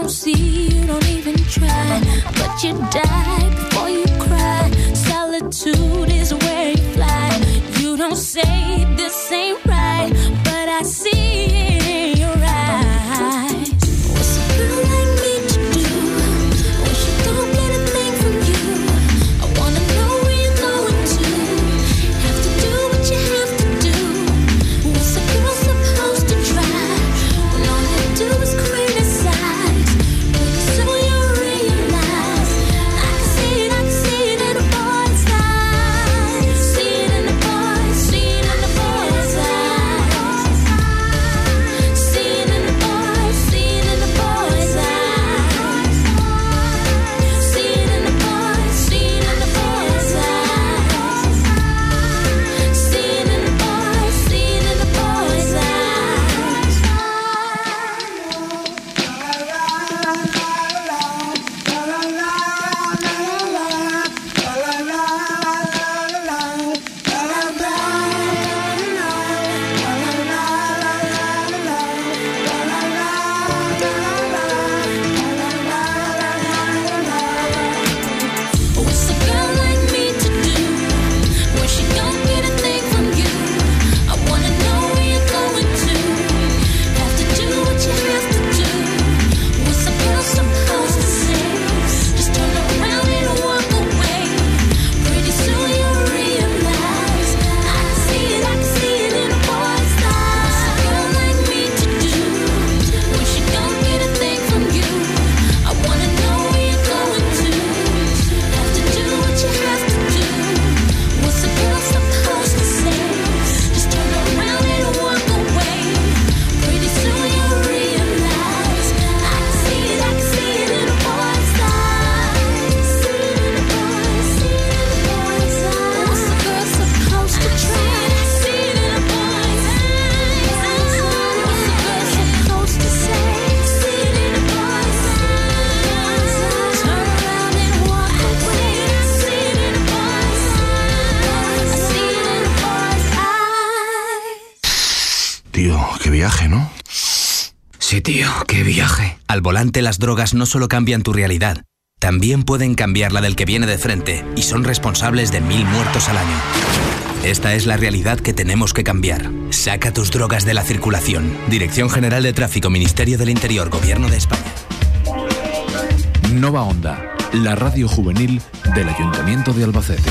don't see, you don't even try, but you die before you cry. Solitude is where you fly. You don't say this ain't right, but I see it in your eyes. What's a girl like me to do when she don't get a thing from you? I wanna know where you're going to. Have to do what you have to do. What's a girl supposed to try when all you do is criticize? Pretty soon you'll realize I can see it in a boy's eyes. See it in the boy's, see it in the boy's eyes. See it in the boy's, see it in the boy's eyes. See it in the boy's, see it in the boy's eyes. See it in the boy's, see it in the boy's eyes. What's a girl like me to do when she don't get a thing from you? I wanna know where you're going to. Have to do what you have to do. What's a girl supposed to say? Just turn around and walk away. Pretty soon you'll realize I can see it in a boy's eyes. What's a girl like me to do when she don't get a thing from you? I wanna know where you're going to. Have to do what you have to do. What's a girl supposed to say? Just turn around and walk away. Pretty soon you'll realize I can see it in a boy's eyes. See it in a boy's, see it in a boy's eyes. What's a girl supposed to try? See it in a boy's eyes. What's a girl supposed to say? See it in a boy's eyes. Turn around and walk away. See it in a boy's eyes. I see it in a boy's eyes. Tío, qué viaje, ¿no? Sí, tío, qué viaje. Al volante las drogas no solo cambian tu realidad, también pueden cambiar la del que viene de frente y son responsables de 1000 muertos al año. Esta es la realidad que tenemos que cambiar. Saca tus drogas de la circulación. Dirección General de Tráfico, Ministerio del Interior, Gobierno de España. Nova Onda, la radio juvenil del Ayuntamiento de Albacete.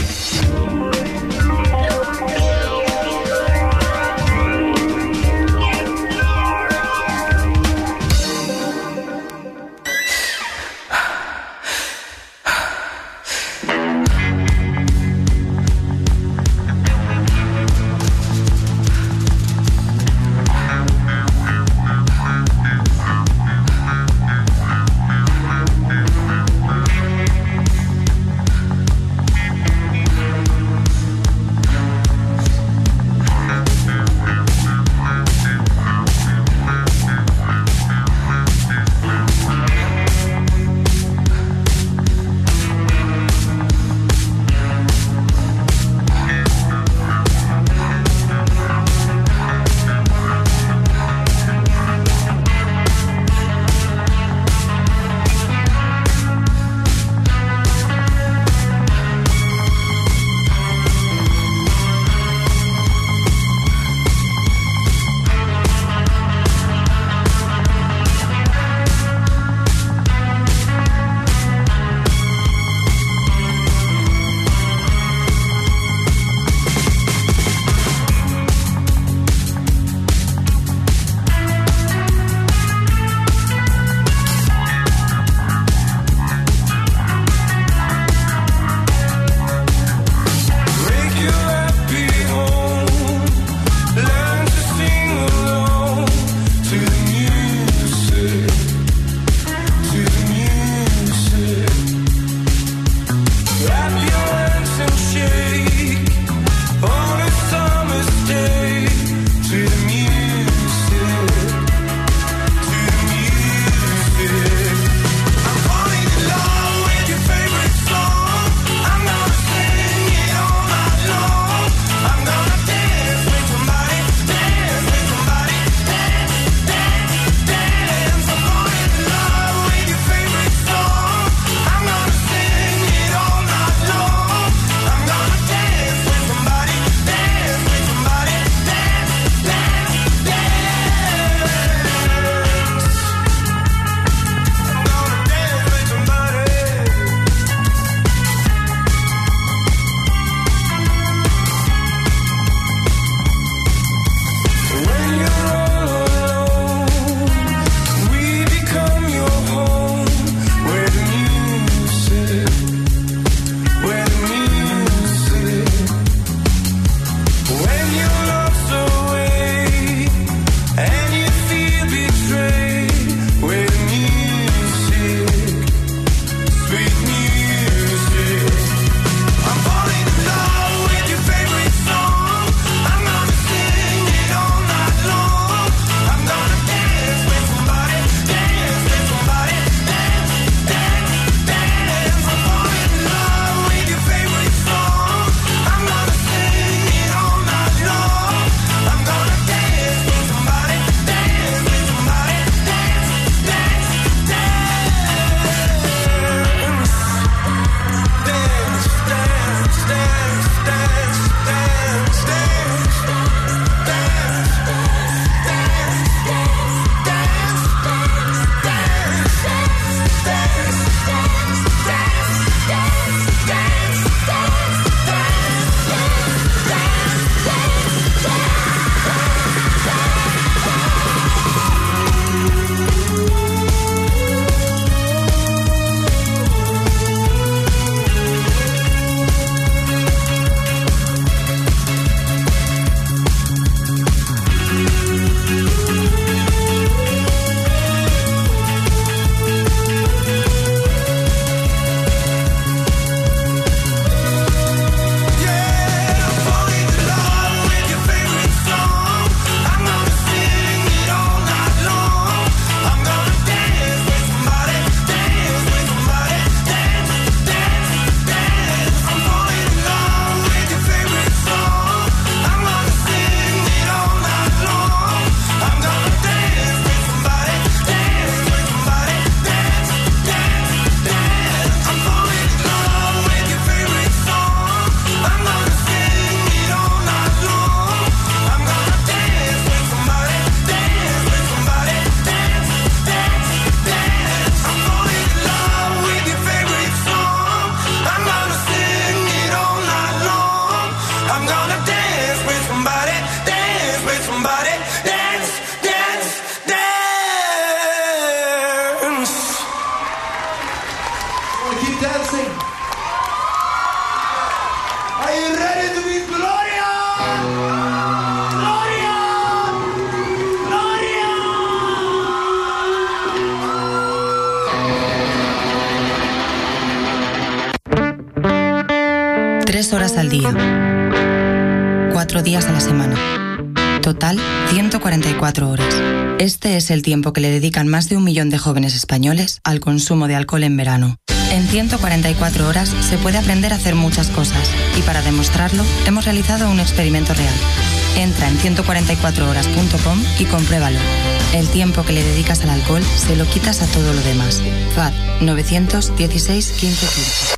6 horas al día. 4 días a la semana. Total, 144 horas. Este es el tiempo que le dedican más de 1 millón de jóvenes españoles al consumo de alcohol en verano. En 144 horas se puede aprender a hacer muchas cosas y para demostrarlo hemos realizado un experimento real. Entra en 144horas.com y compruébalo. El tiempo que le dedicas al alcohol se lo quitas a todo lo demás. FAD 916 15 15.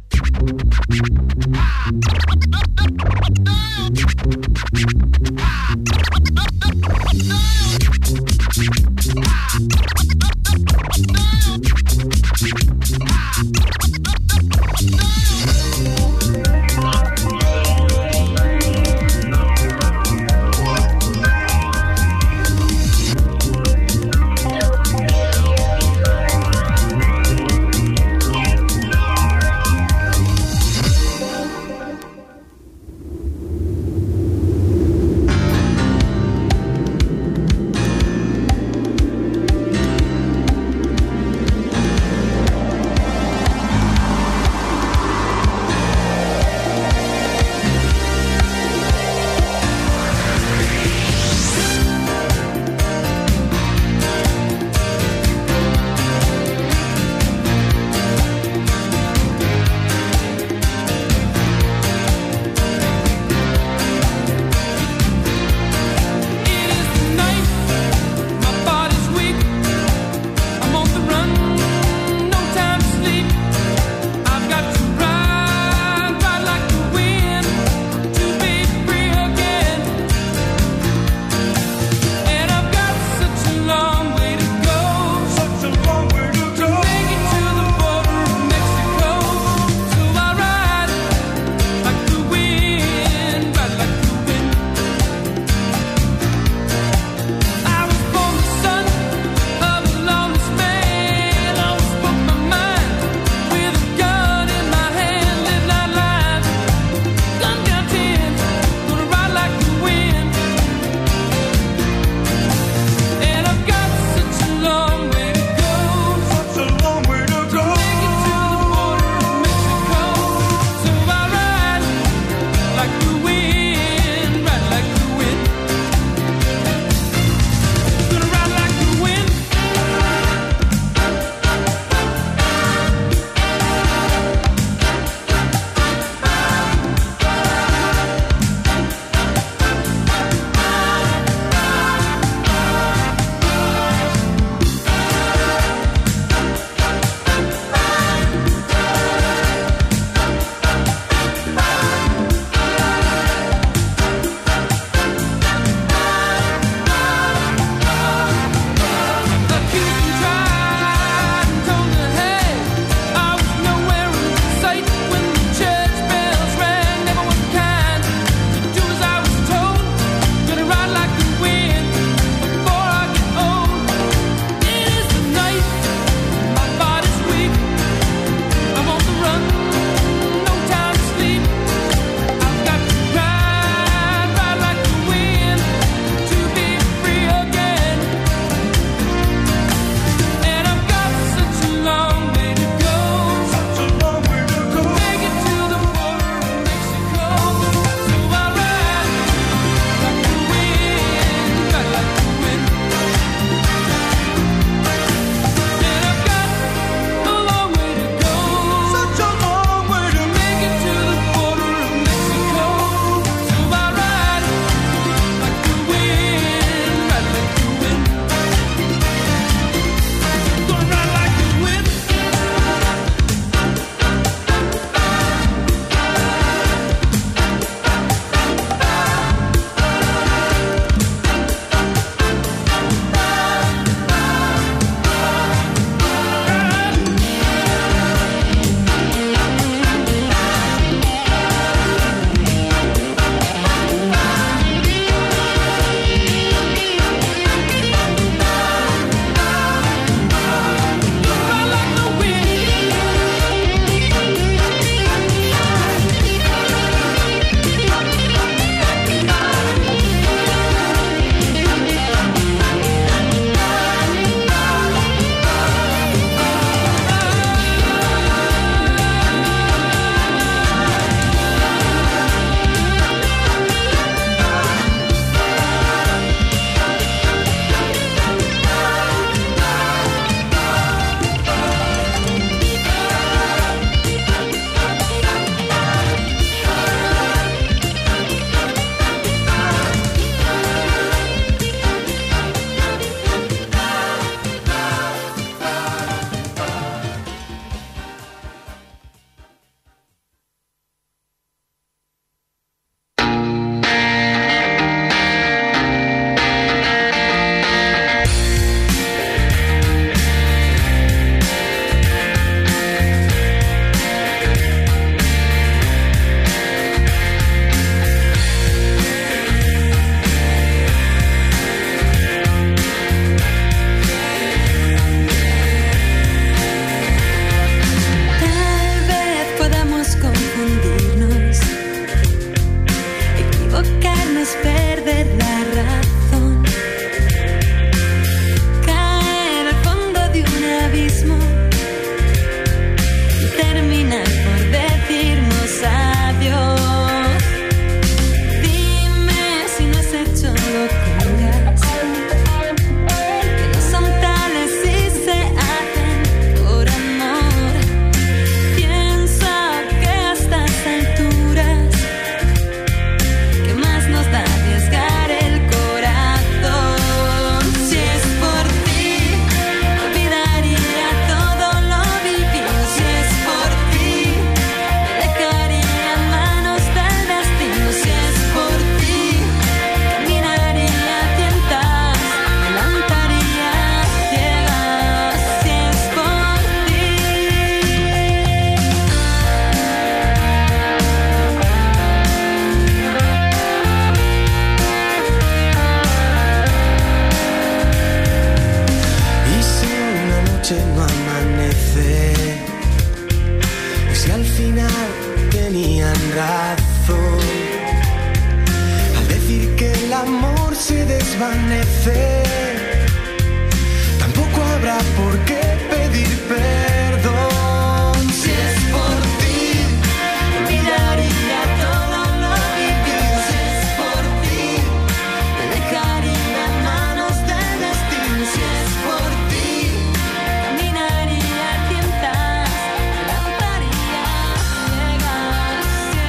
veces. Y si al final tenían razón al decir que el amor se desvanece, tampoco habrá por qué pedir perdón. Si es por ti, olvidaría todo lo vivido. Si es por ti, me dejaría en manos del destino. Si es por ti, caminaría a tientas, lanzaría ciegas.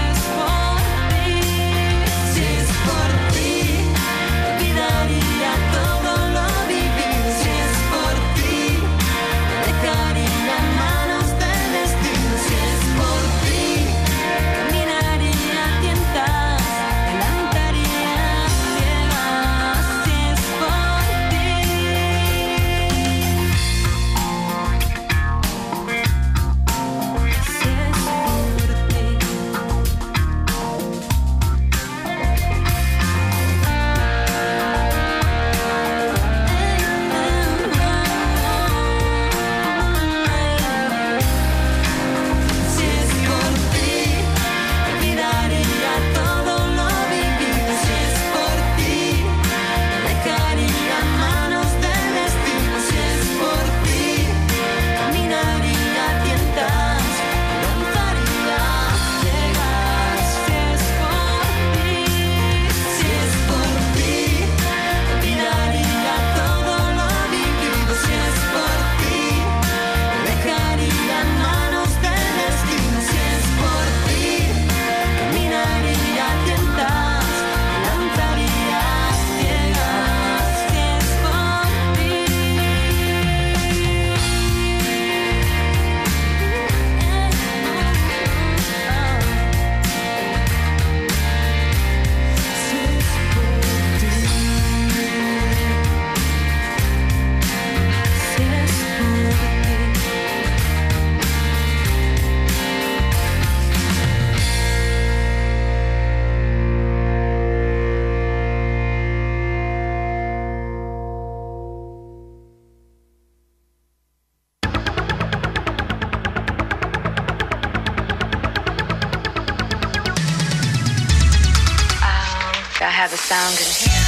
Si es por ti, olvidaría todo lo vivido. Si es por ti, me dejaría en manos del destino. Si es por ti, caminaría a tientas, lanzaría ciegas. Si es por ti. Si es por ti, olvidaría todo lo vivido. Si es por ti, me dejaría en manos del destino. Si es por ti, caminaría a tientas, lanzaría ciegas. Si es por ti, olvidaría todo lo vivido. Si es por ti, me dejaría en manos del destino. Si es por ti, caminaría a tientas, lanzaría ciegas. Si es por ti. I have a sound in here.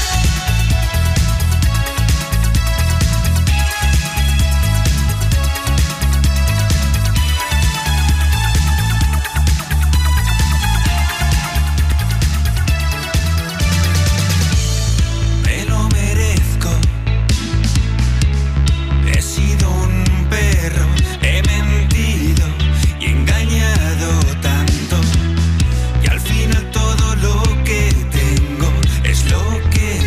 me lo merezco. He sido un perro, he mentido y engañado tanto, y al final todo lo que tengo es lo que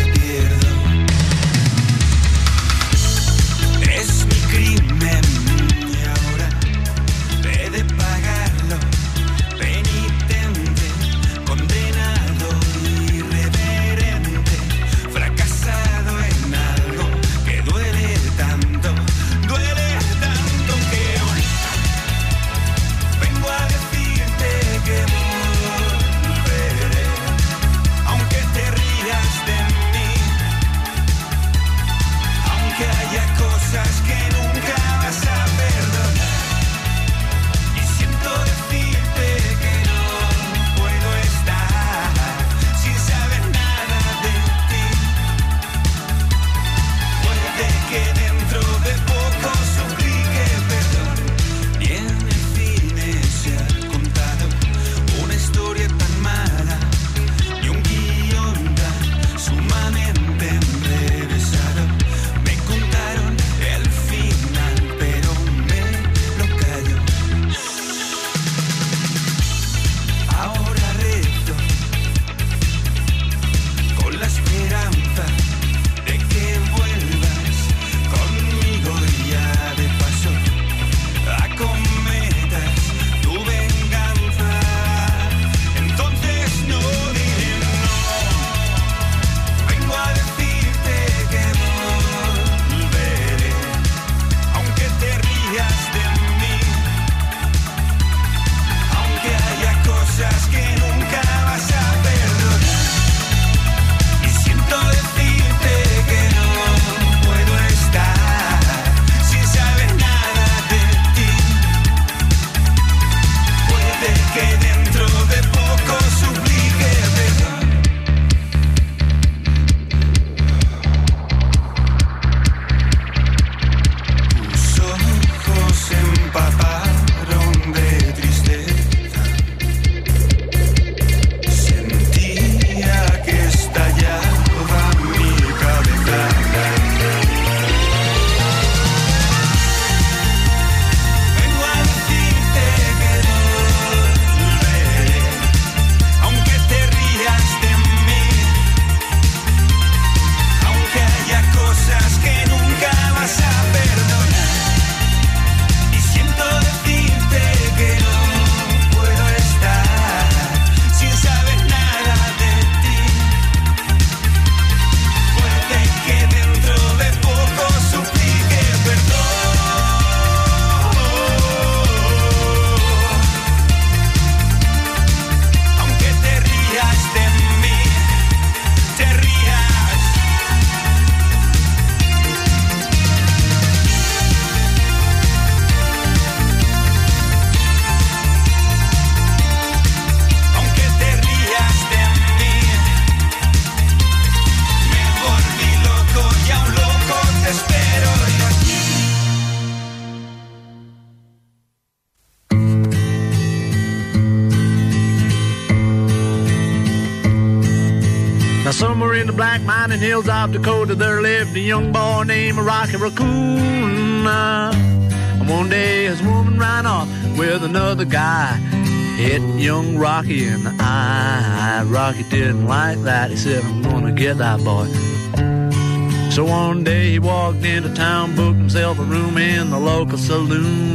Somewhere in the black mining hills of Dakota, there lived a young boy named Rocky Raccoon. And one day his woman ran off with another guy, hit young Rocky in the eye. Rocky didn't like that. He said, I'm gonna get that boy. So one day he walked into town, booked himself a room in the local saloon.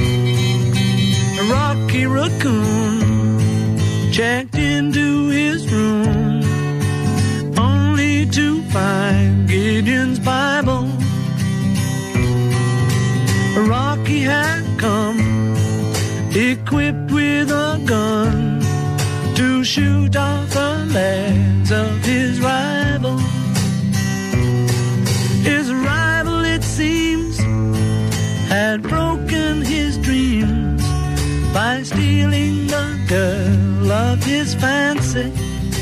Rocky Raccoon checked into his room, only to find Gideon's Bible. Rocky had come equipped with a gun to shoot off the legs of his rival. His rival, it seems, had broken his dreams by stealing the girl of his fancy.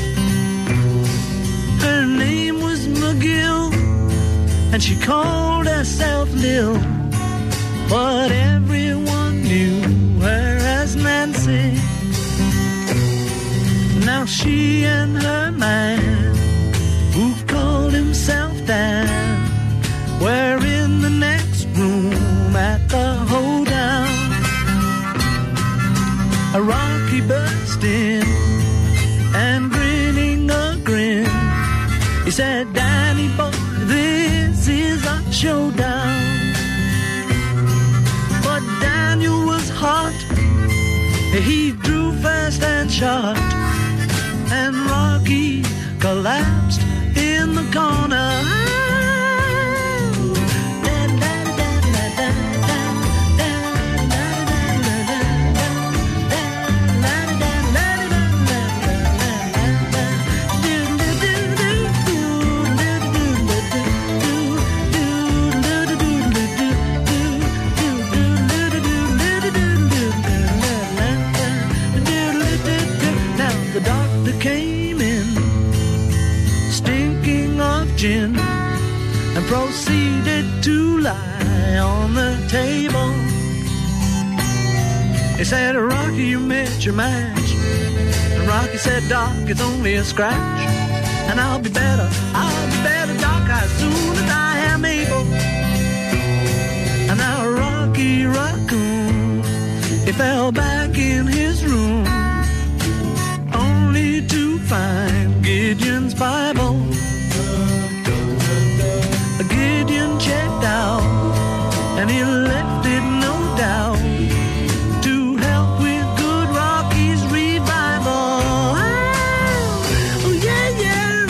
Her name was McGill, and she called herself Lil, but everyone knew her as Nancy. Now she and her man, who called himself Dan, were in the next room at the hoedown. A Rocky burst in and grinning a grin, he said, Danny boy, this is a showdown. But Daniel was hot, he drew fast and shot, and Rocky collapsed in the corner. Gin, and proceeded to lie on the table. He said, Rocky, you met your match. And Rocky said, Doc, it's only a scratch. And I'll be better, Doc, as soon as I am able. And now Rocky Raccoon, he fell back in his room, only to find Gideon's Bible. Gideon checked out, and he left it no doubt to help with good Rocky's revival. Oh yeah, yeah.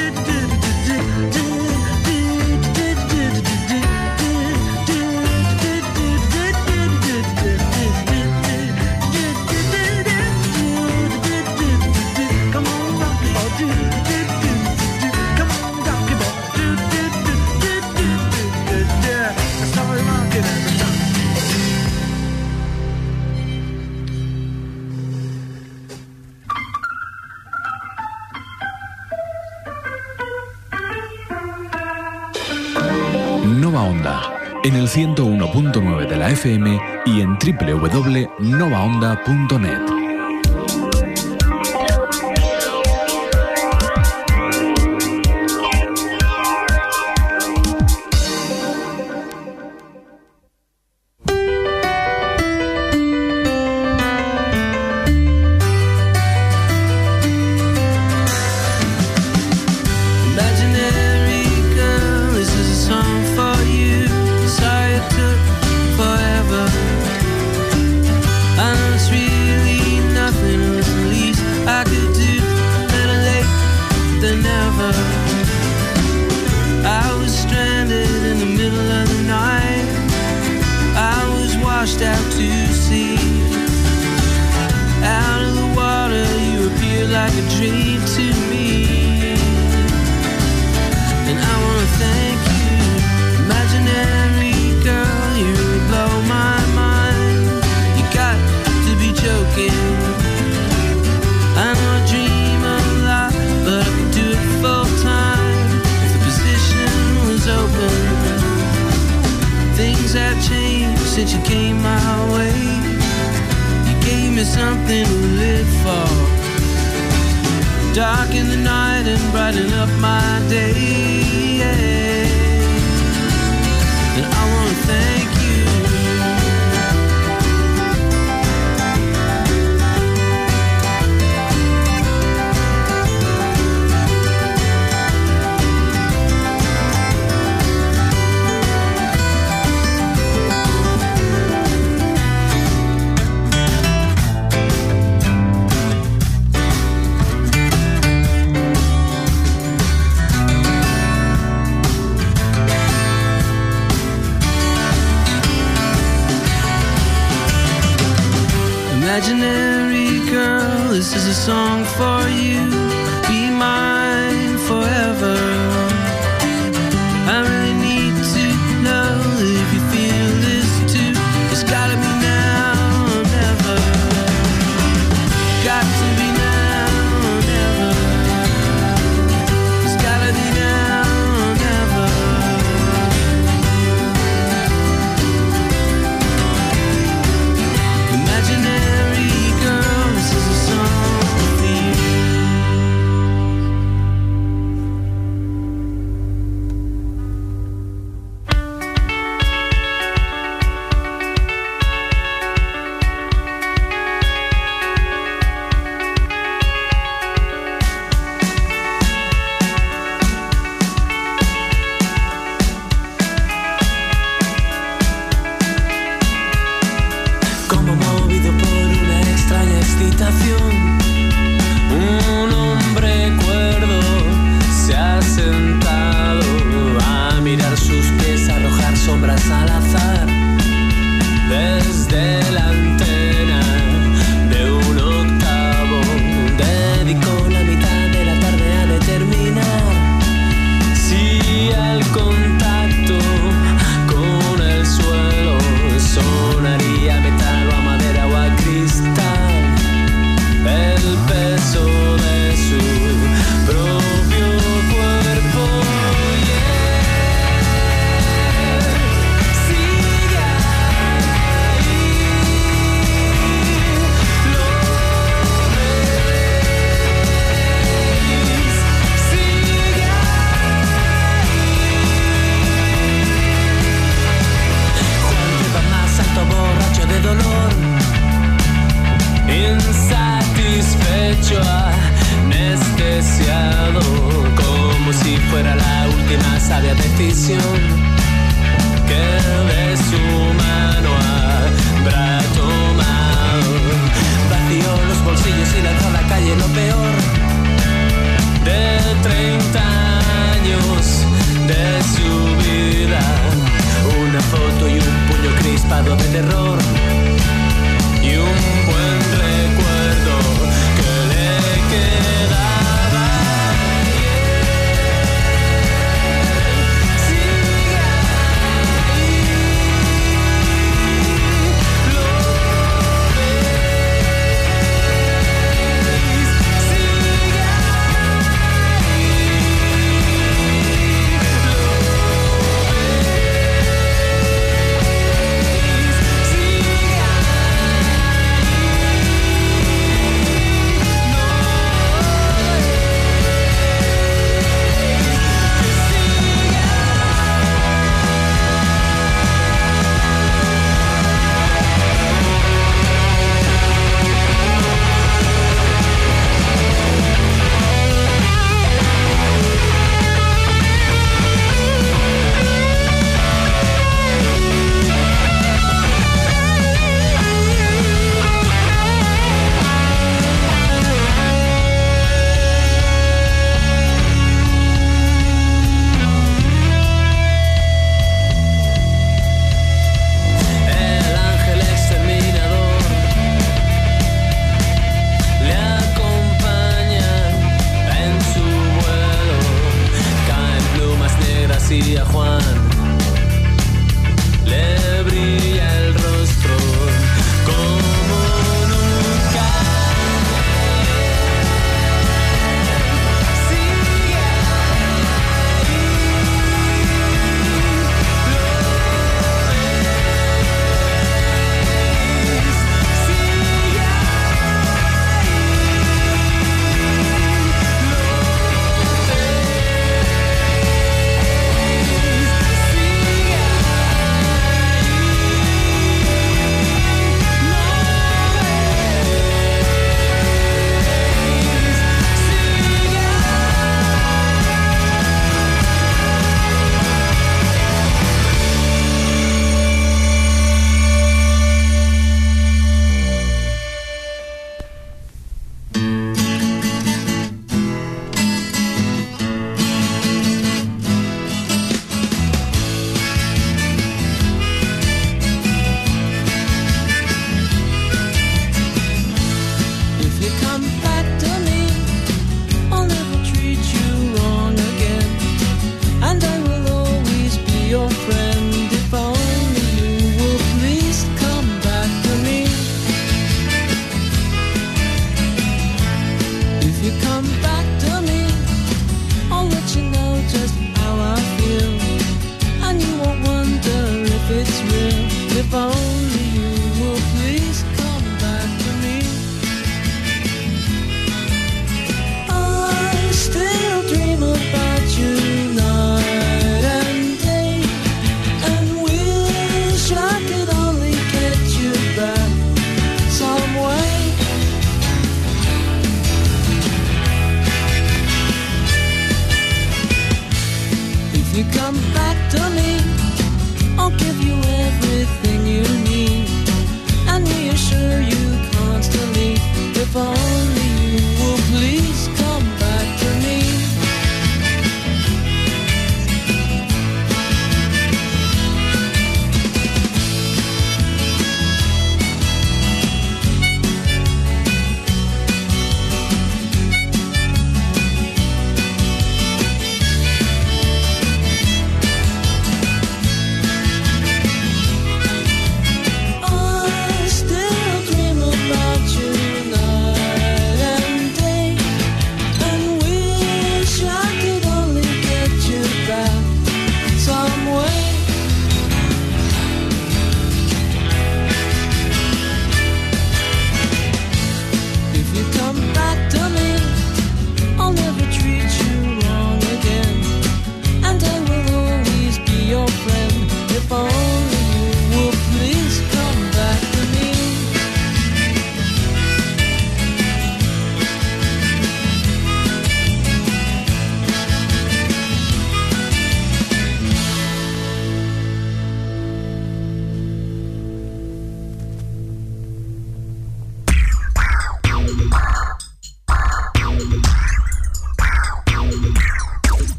Come on, Rocky boy, come on, Rocky boy. Nova Onda, en el 101.9 de la FM y en www.novaonda.net. Since you came my way, you gave me something to live for. darken the night and brighten up my day. And I want to thank you. Imaginary girl, this is a song for you. Be mine forever. I really need to know if you feel this too. It's gotta be now or never. Got to be now or never. It's gotta be now or never. Imaginary girl, this is a song for you. Como movido por una extraña excitación, un hombre cuerdo se ha sentado a mirar sus pies, a arrojar sombras al azar. Desde la antena de un octavo dedicó la mitad de la tarde a determinar si al contacto con el suelo sonaría metal o a madera o a cristal. El peso de su propio cuerpo. Sigue ahí, lo veis. Sigue ahí. Juan lleva más alto, borracho de dolor, insatisfecho, anestesiado, como si fuera la última sabia decisión que de su mano habrá tomado. Vació los bolsillos y lanzó a la calle lo peor de 30 años de su vida. Una foto y un puño crispado de terror y un buen recuerdo que le quedaba. Sigue ahí, lo veis. Sigue ahí, lo veis.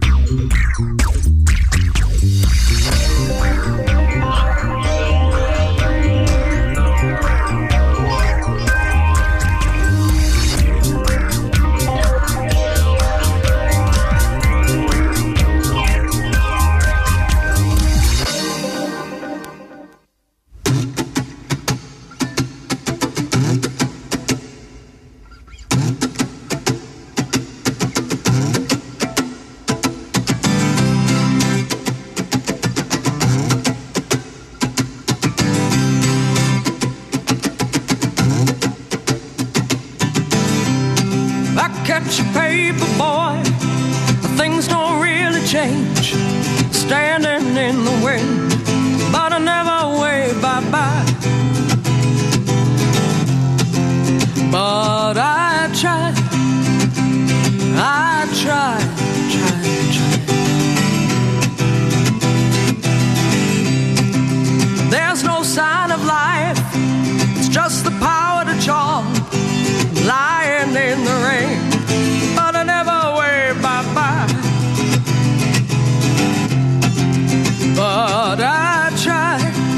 Catch a paper boy, things don't really change. Standing in the wind, but I never wave bye-bye. But I tried, tried. There's no sign of life, it's just the power to charm. Lying in the rain, but I never wave bye-bye. But I try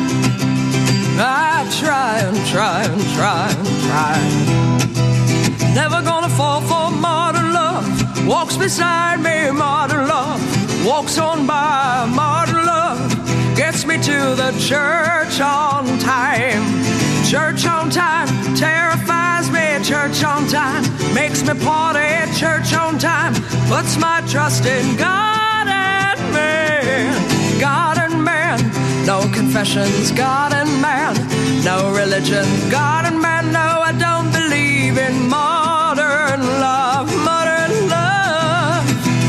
and try. Never gonna fall for modern love. Walks beside me, modern love. Walks on by, modern love. Gets me to the church on time. Church on time terrifies me. Church on time makes me party. Church on time puts my trust in God and man. God and man, no confessions. God and man, no religion. God and man, no, I don't believe in modern love. Modern love.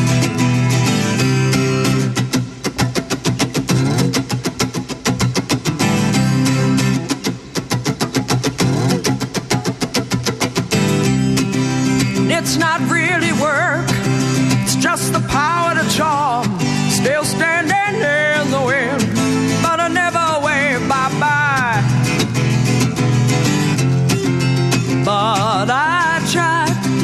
It's not really work, it's just the power to charm. Still standing in the wind, but I never wave bye-bye. But I try,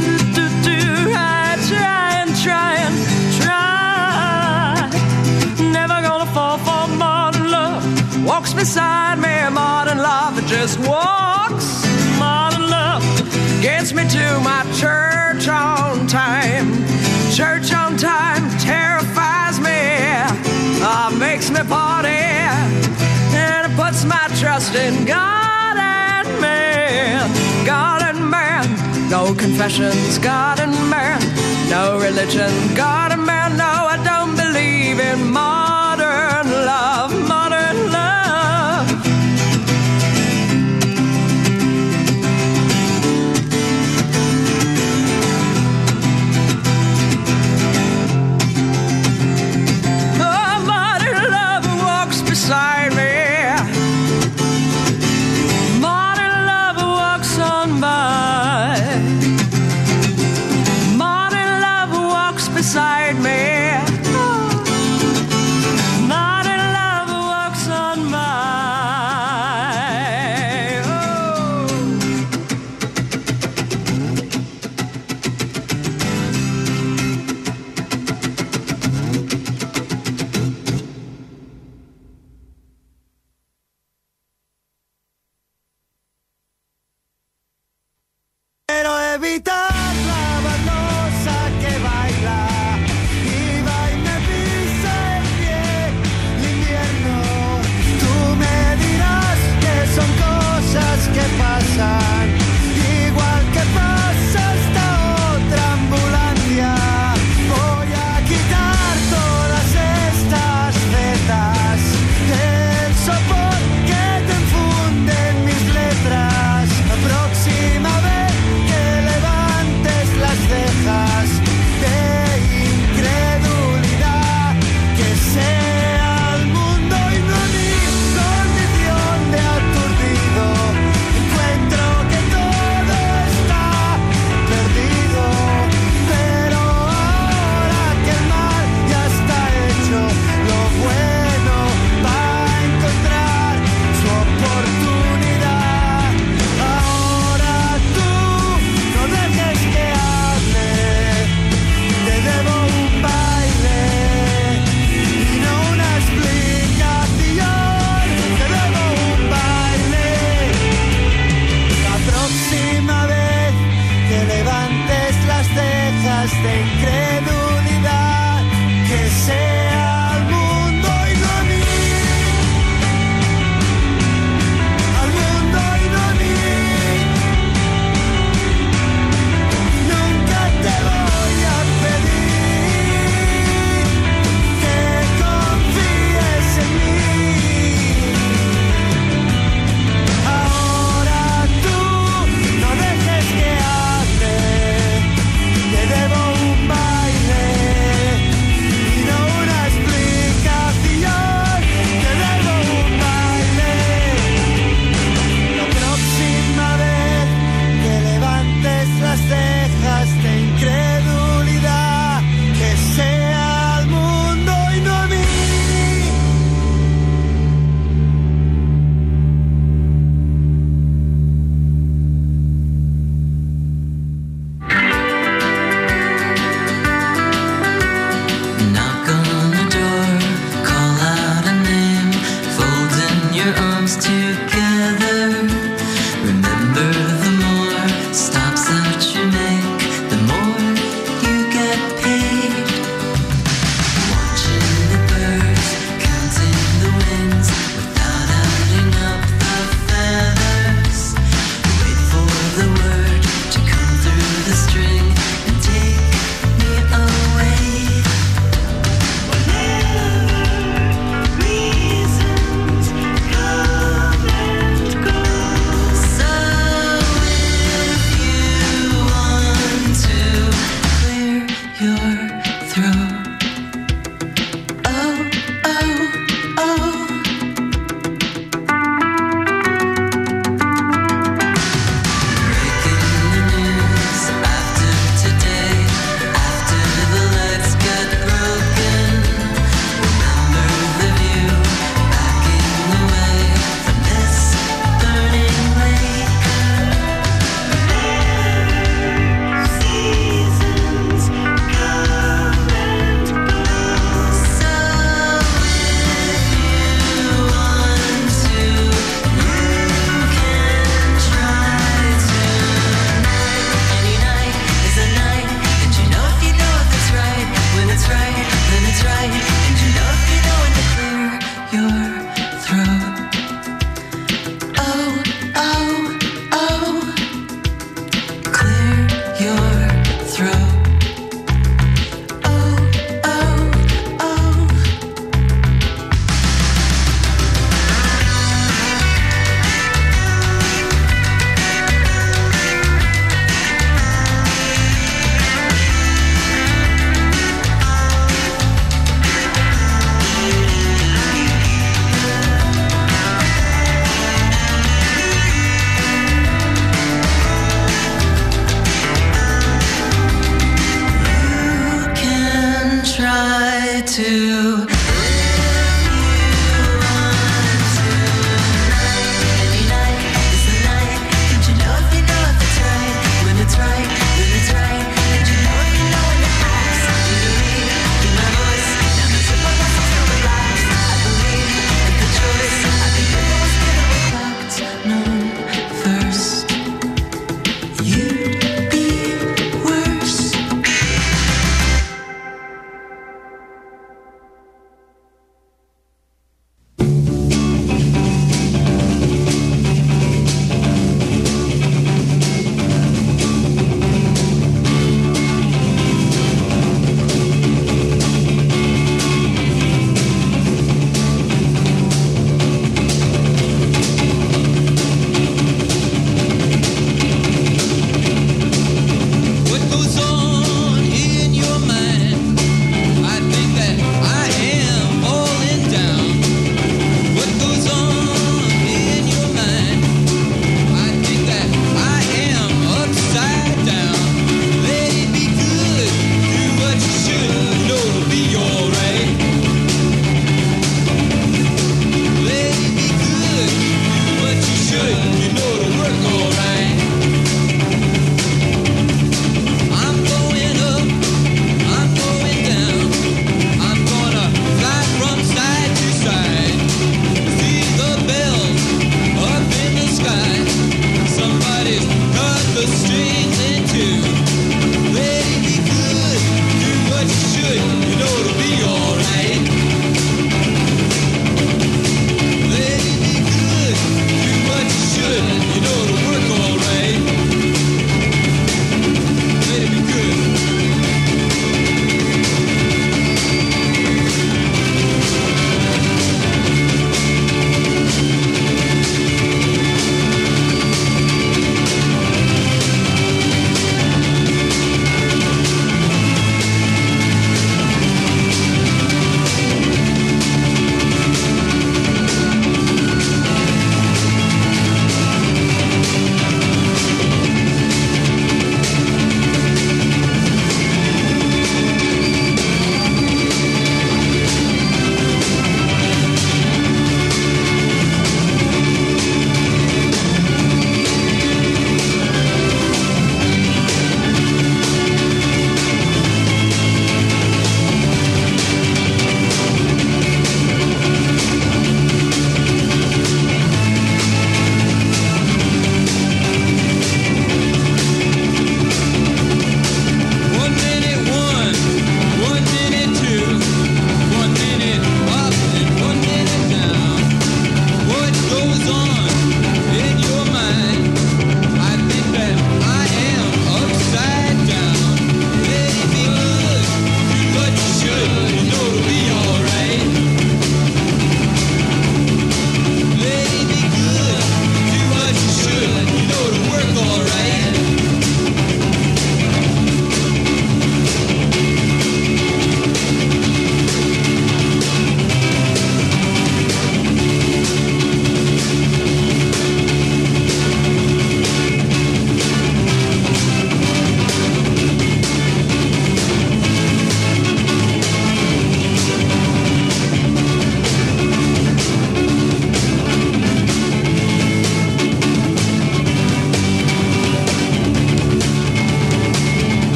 I try. Never gonna fall for modern love. Walks beside me, modern love. It just walks, modern love. Gets me to my church on time. Church on time terrifies me. Makes me party. And it puts my trust in God and man. God and man, no confessions. God and man, no religion. God and man, no, I don't believe in modern love. Modern love. Beside me, modern love walks on by. Modern love walks beside me.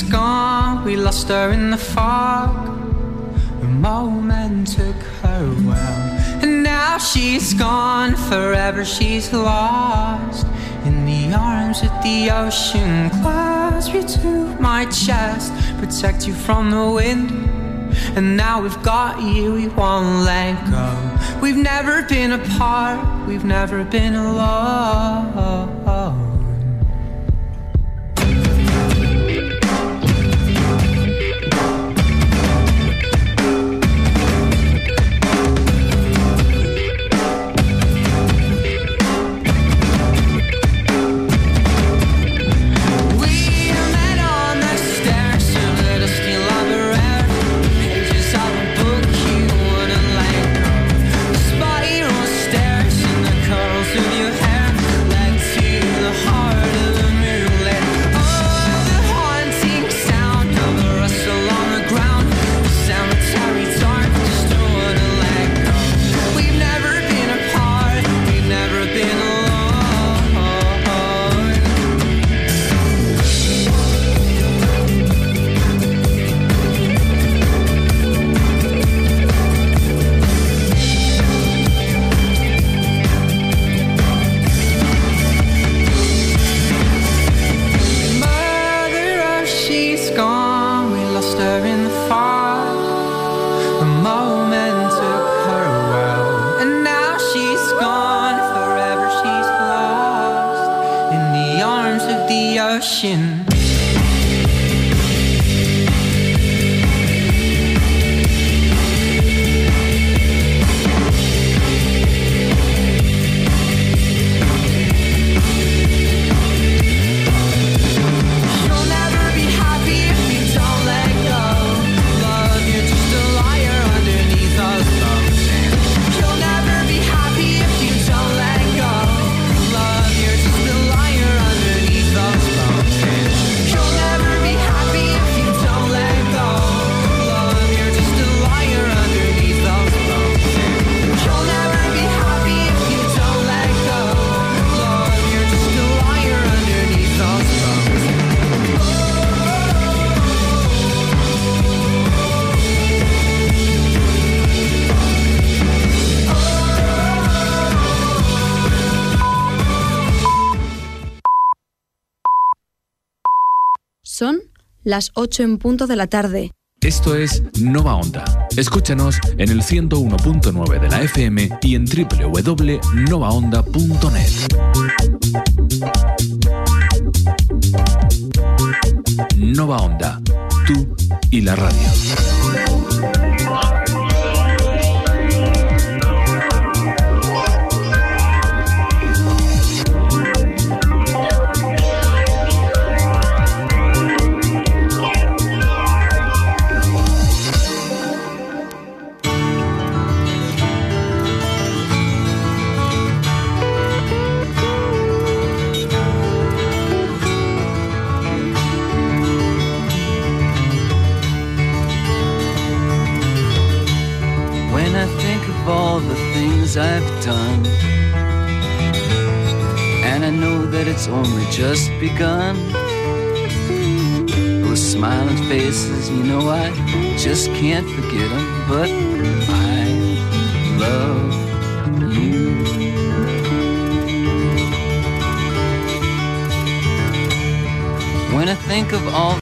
gone, we lost her in the fog. The moment took her well, and now she's gone, forever she's lost. In the arms of the ocean, clasp you to my chest, protect you from the wind. And now we've got you, we won't let go. We've never been apart, we've never been alone. Ocean. Son las 8 en punto de la tarde. Esto es Nova Onda. Escúchanos en el 101.9 de la FM y en www.novaonda.net. Nova Onda, tú y la radio. All the things I've done, and I know that it's only just begun. Those smiling faces, you know I just can't forget them, but I love you. When I think of all